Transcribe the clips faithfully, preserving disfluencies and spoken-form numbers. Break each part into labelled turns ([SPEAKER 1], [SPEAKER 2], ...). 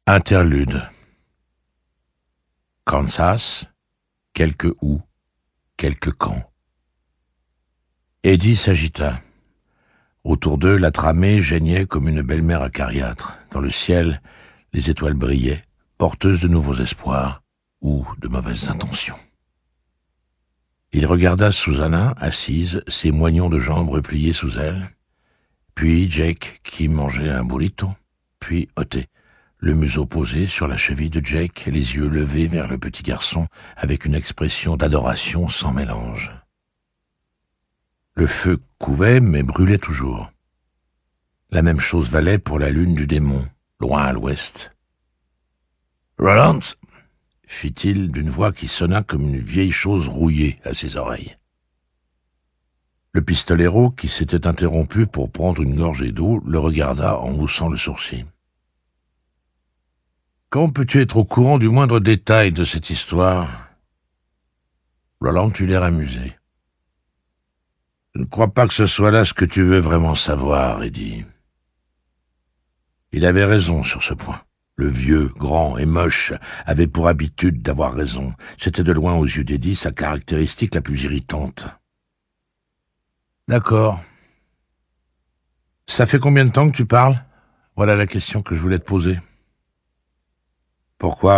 [SPEAKER 1] Interlude. Kansas, quelques où, quelques quand. Eddie s'agita. Autour d'eux, la tramée geignait comme une belle-mère acariâtre. Dans le ciel, les étoiles brillaient, porteuses de nouveaux espoirs ou de mauvaises intentions. Il regarda Susanna, assise, ses moignons de jambes repliés sous elle, puis Jake qui mangeait un burrito, puis Otté, le museau posé sur la cheville de Jake, les yeux levés vers le petit garçon avec une expression d'adoration sans mélange. Le feu couvait mais brûlait toujours. La même chose valait pour la lune du démon, loin à l'ouest. « Roland !» fit-il d'une voix qui sonna comme une vieille chose rouillée à ses oreilles. Le pistolero, qui s'était interrompu pour prendre une gorgée d'eau, le regarda en haussant le sourcil. « Comment peux-tu être au courant du moindre détail de cette histoire ?» Roland eut l'air amusé. « Je ne crois pas que ce soit là ce que tu veux vraiment savoir, Eddie. » Il avait raison sur ce point. Le vieux, grand et moche avait pour habitude d'avoir raison. C'était de loin aux yeux d'Eddie sa caractéristique la plus irritante. « D'accord. Ça fait combien de temps que tu parles ? Voilà la question que je voulais te poser. »« Pourquoi ?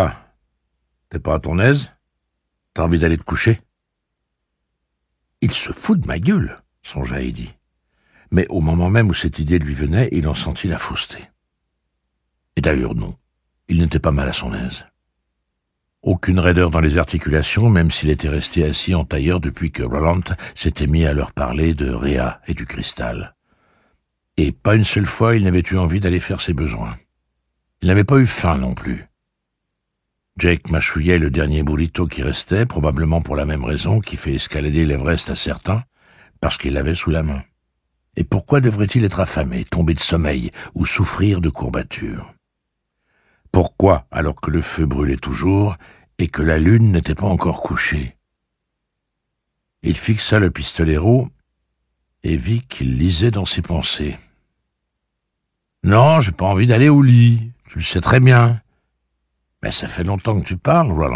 [SPEAKER 1] T'es pas à ton aise ? T'as envie d'aller te coucher ?»« Il se fout de ma gueule, » songea Eddie. Mais au moment même où cette idée lui venait, il en sentit la fausseté. Et d'ailleurs non, il n'était pas mal à son aise. Aucune raideur dans les articulations, même s'il était resté assis en tailleur depuis que Roland s'était mis à leur parler de Réa et du cristal. Et pas une seule fois il n'avait eu envie d'aller faire ses besoins. Il n'avait pas eu faim non plus. Jake mâchouillait le dernier burrito qui restait, probablement pour la même raison qui fait escalader l'Everest à certains, parce qu'il l'avait sous la main. Et pourquoi devrait-il être affamé, tomber de sommeil ou souffrir de courbatures ? Pourquoi, alors que le feu brûlait toujours et que la lune n'était pas encore couchée ? Il fixa le pistolero et vit qu'il lisait dans ses pensées. « Non, j'ai pas envie d'aller au lit, tu le sais très bien. »« Mais ça fait longtemps que tu parles, Roland. »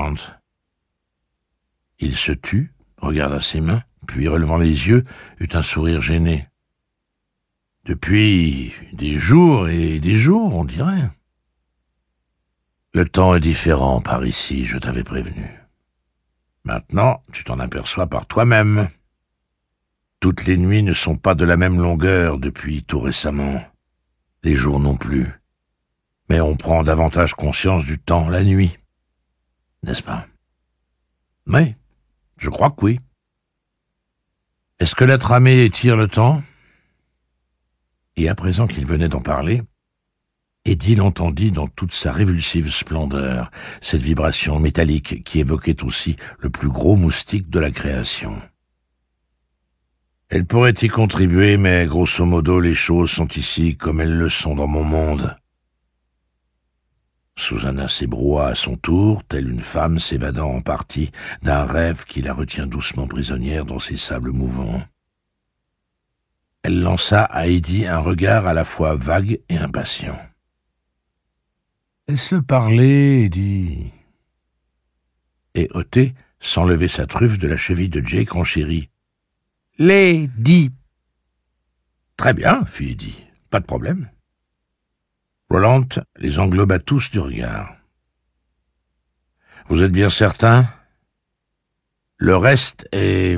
[SPEAKER 1] Il se tut, regarda ses mains, puis relevant les yeux, eut un sourire gêné. « Depuis des jours et des jours, on dirait. » Le temps est différent par ici, je t'avais prévenu. Maintenant, tu t'en aperçois par toi-même. Toutes les nuits ne sont pas de la même longueur depuis tout récemment. Les jours non plus. Mais on prend davantage conscience du temps la nuit. N'est-ce pas ? Oui, je crois que oui. Est-ce que la tramée étire le temps ? Et à présent qu'il venait d'en parler, Eddie l'entendit dans toute sa révulsive splendeur, cette vibration métallique qui évoquait aussi le plus gros moustique de la création. Elle pourrait y contribuer, mais grosso modo, les choses sont ici comme elles le sont dans mon monde. Susanna s'ébroua à son tour, telle une femme s'évadant en partie d'un rêve qui la retient doucement prisonnière dans ses sables mouvants. Elle lança à Eddie un regard à la fois vague et impatient. Laisse-le parler, Eddie. Et Otté, sans lever sa truffe de la cheville de Jake, renchérit. Lady. Très bien, fit Eddie. Pas de problème. Roland les engloba tous du regard. Vous êtes bien certain ? Le reste est...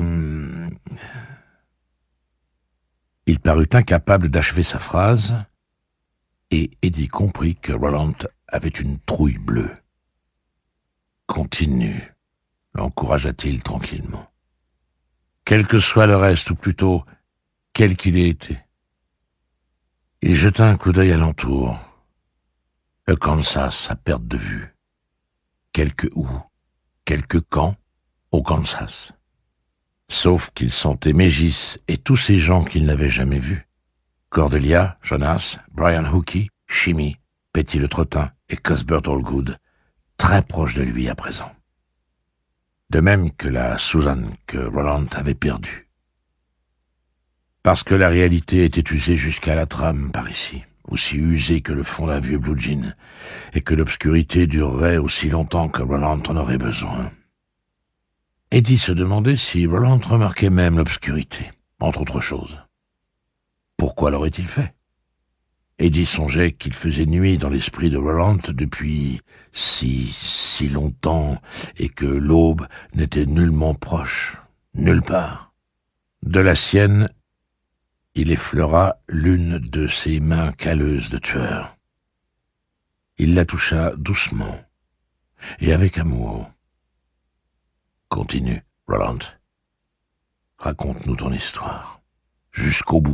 [SPEAKER 1] Il parut incapable d'achever sa phrase, et Eddie comprit que Roland avait une trouille bleue. « Continue », l'encouragea-t-il tranquillement. « Quel que soit le reste, ou plutôt, quel qu'il ait été. » Il jeta un coup d'œil alentour. Le Kansas à perte de vue. Quelque où, quelque quand, au Kansas. Sauf qu'il sentait Mégis et tous ces gens qu'il n'avait jamais vus. Cordelia, Jonas, Brian Hookey, Shimmy, Petty le Trottin et Cuthbert Allgood, très proches de lui à présent. De même que la Susan que Roland avait perdue. Parce que la réalité était usée jusqu'à la trame par ici. aussi usé que le fond d'un vieux blue jean, et que l'obscurité durerait aussi longtemps que Roland en aurait besoin. Eddie se demandait si Roland remarquait même l'obscurité, entre autres choses. Pourquoi l'aurait-il fait? Eddie songeait qu'il faisait nuit dans l'esprit de Roland depuis si, si longtemps, et que l'aube n'était nullement proche, nulle part. De la sienne, il effleura l'une de ses mains calleuses de tueur. Il la toucha doucement et avec amour. « Continue, Roland. Raconte-nous ton histoire. Jusqu'au bout. »«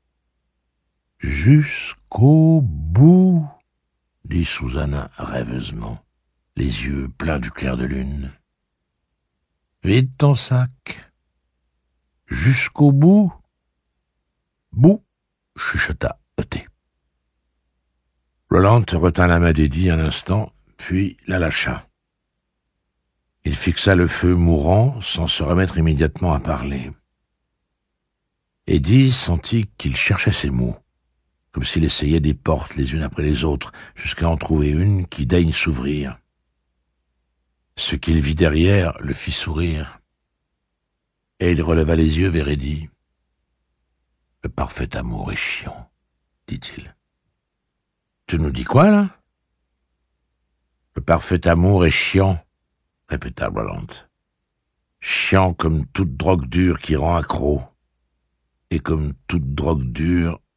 [SPEAKER 1] Jusqu'au bout, » dit Susanna rêveusement, les yeux pleins du clair de lune. « Vide ton sac. Jusqu'au bout. »« Bout, » chuchota Othé. Roland retint la main d'Eddie un instant, puis la lâcha. Il fixa le feu mourant sans se remettre immédiatement à parler. Eddie sentit qu'il cherchait ses mots, comme s'il essayait des portes les unes après les autres, jusqu'à en trouver une qui daigne s'ouvrir. Ce qu'il vit derrière le fit sourire, et il releva les yeux vers Eddie. « Le parfait amour est chiant, » dit-il. « Tu nous dis quoi, là ?»« Le parfait amour est chiant, » répéta Roland. « Chiant comme toute drogue dure qui rend accro, et comme toute drogue dure